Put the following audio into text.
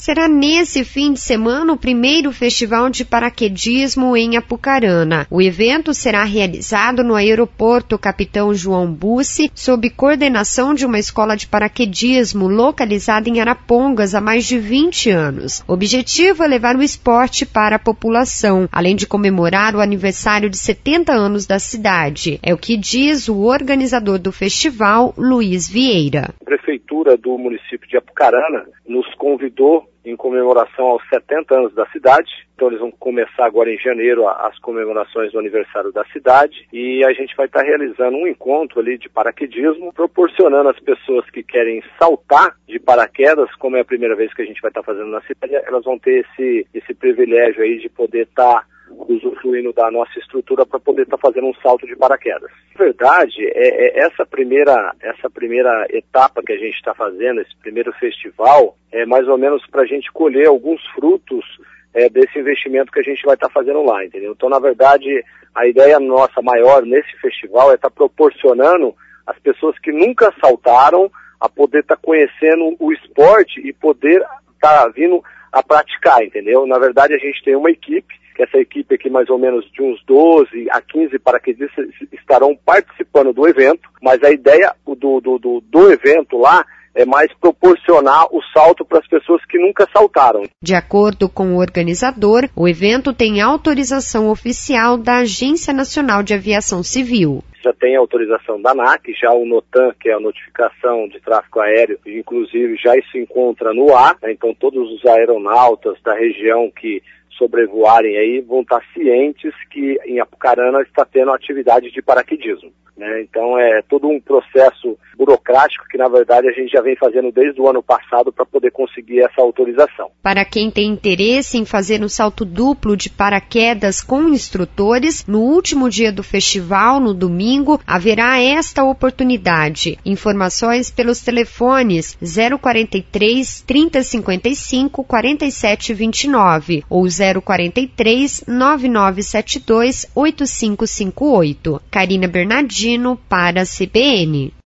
Será nesse fim de semana o primeiro festival de paraquedismo em Apucarana. O evento será realizado no aeroporto Capitão João Bussi, sob coordenação de uma escola de paraquedismo localizada em Arapongas há mais de 20 anos. O objetivo é levar o esporte para a população, além de comemorar o aniversário de 70 anos da cidade. É o que diz o organizador do festival, Luiz Vieira. A Prefeitura do município de Apucarana nos convidou em comemoração aos 70 anos da cidade. Então eles vão começar agora em janeiro as comemorações do aniversário da cidade e a gente vai estar realizando um encontro ali de paraquedismo, proporcionando às pessoas que querem saltar de paraquedas, como é a primeira vez que a gente vai estar fazendo na cidade, elas vão ter esse privilégio aí de poder estar usufruindo da nossa estrutura para poder estar fazendo um salto de paraquedas. Na verdade, essa primeira etapa que a gente está fazendo, esse primeiro festival, é mais ou menos para a gente colher alguns frutos desse investimento que a gente vai estar fazendo lá, entendeu? Então, na verdade, a ideia nossa maior nesse festival é estar proporcionando às pessoas que nunca saltaram a poder estar conhecendo o esporte e poder estar vindo a praticar, entendeu? Na verdade, a gente tem uma equipe, que essa equipe aqui mais ou menos de uns 12 a 15 paraquedistas estarão participando do evento, mas a ideia do evento lá é mais proporcionar o salto para as pessoas que nunca saltaram. De acordo com o organizador, o evento tem autorização oficial da Agência Nacional de Aviação Civil. Já tem autorização da ANAC, já o NOTAM, que é a notificação de tráfego aéreo, inclusive já se encontra no ar, né? Então todos os aeronautas da região que sobrevoarem aí vão estar cientes que em Apucarana está tendo atividade de paraquedismo, né? Então é todo um processo burocrático que na verdade a gente já vem fazendo desde o ano passado para poder conseguir essa autorização. Para quem tem interesse em fazer um salto duplo de paraquedas com instrutores, no último dia do festival, no domingo, haverá esta oportunidade. Informações pelos telefones 043 3055 4729 ou 043 9972 8558. Karina Bernardino para a CBN.